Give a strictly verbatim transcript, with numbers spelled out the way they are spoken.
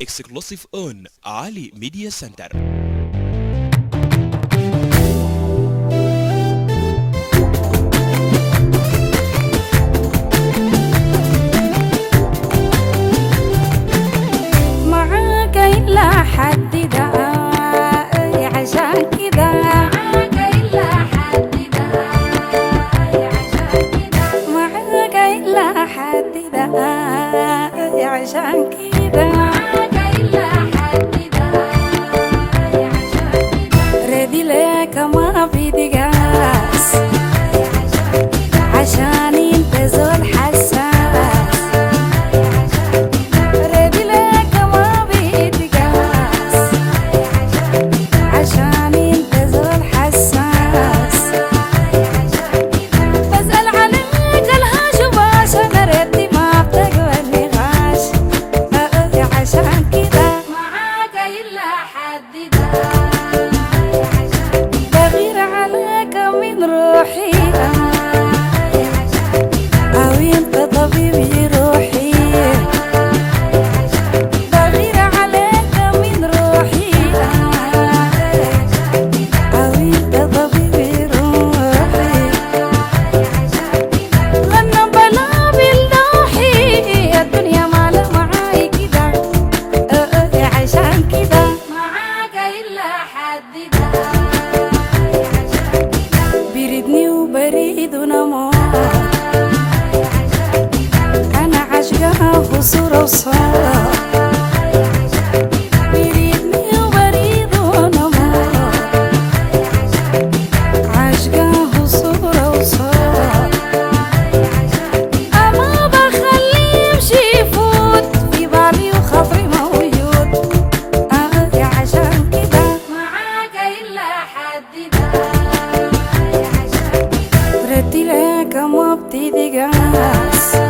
exclusive on Ali Media Center. معاك إلا حد ده عشان كده معاك إلا حد ده عشان كده معاك إلا حد ده عشان كده معاك إلا حد ده عشان كده ردي لك ما في دقاس عشان انت زول حساس بغير عليك من روحي أو أنت طبيبي روحي بغير عليك من روحي أو أنت طبيبي روحي لأن بلا بالروحي الدنيا ما لا معاي كده عشان كده بيردني وبريد ونموت أنا عشقها خسورة وصار بيردني وبريد ونموت عشقها خسورة وصار أما بخليه يمشي يفوت في بالي وخاطري موجود آه عشان كده معاك إلا حد ده ردي لك ما بتدقاس